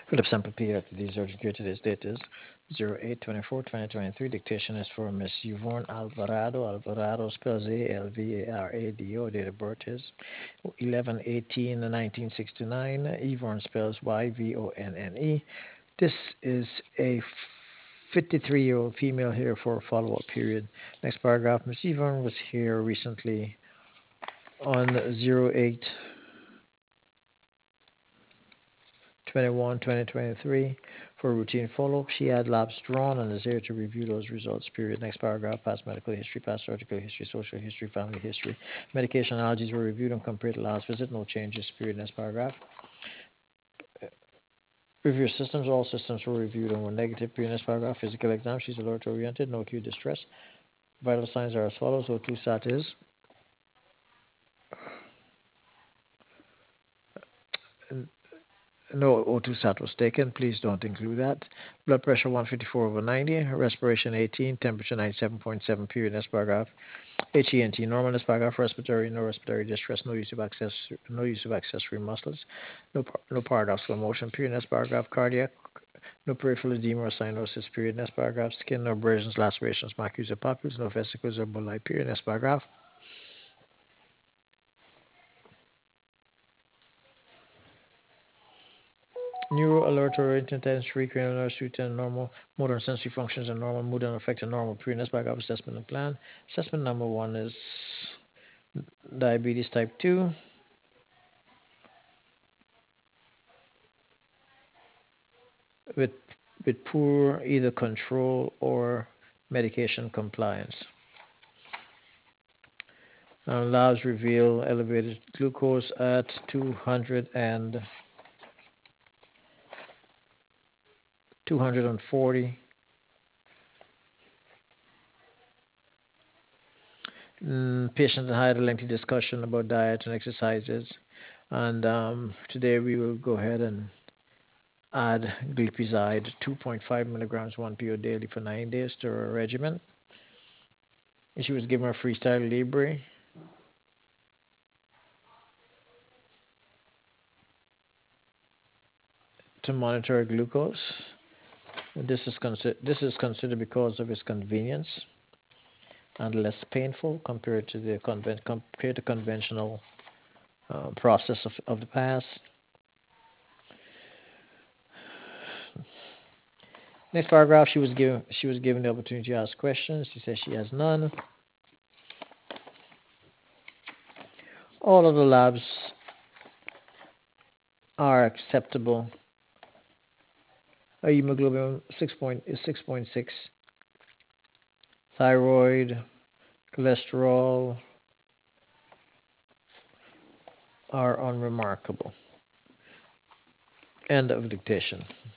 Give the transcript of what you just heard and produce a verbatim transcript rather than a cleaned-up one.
Philip Sample P. These urgent care. Today's date is zero eight twenty-four twenty twenty-three. Dictation is for Miss Yvonne Alvarado. Alvarado spells A L V A R A D O. Date of birth is eleven eighteen nineteen sixty-nine. Yvonne spells Y V O N N E. This is a fifty-three-year-old female here for a follow-up period. Next paragraph. Miss Yvonne was here recently on zero eight twenty-one twenty twenty-three for routine follow-up. She had labs drawn and is here to review those results, period. Next paragraph, past medical history, past surgical history, social history, family history. Medication allergies were reviewed and compared to last visit. No changes, period. Next paragraph. Review systems. All systems were reviewed and were negative, period. Next paragraph. Physical exam. She's alert-oriented. No acute distress. Vital signs are as follows. O two sat is no O two sat was taken. Please don't include that. Blood pressure one fifty-four over ninety. Respiration eighteen. Temperature ninety-seven point seven. Period. Next paragraph. H E N T. Normal. Next paragraph. Respiratory. No respiratory distress. No use of access. No use of accessory muscles. No no paradoxical motion. Period. Next paragraph. Cardiac. No peripheral edema or cyanosis. Period. Next paragraph. Skin. No abrasions, lacerations, macules or papules. No vesicles or bullae. Period. Next paragraph. Neuro alert oriented sensory cranial nerves return normal motor and sensory functions and normal mood and affect a normal period. Next paragraph. Assessment and plan. Assessment number one is diabetes type two with with poor either control or medication compliance. Uh, labs reveal elevated glucose at two hundred and two hundred forty. Mm, patient had a lengthy discussion about diet and exercises, and um, today we will go ahead and add glipizide two point five milligrams one P O daily for nine days to her regimen. She was given a freestyle libre to monitor her glucose. This is considered this is considered because of its convenience and less painful compared to the conven- compared to conventional uh, process of, of the past. Next paragraph, she was given she was given the opportunity to ask questions. She says she has none. All of the labs are acceptable. Her hemoglobin six point is six point six. Thyroid, cholesterol are unremarkable. End of dictation.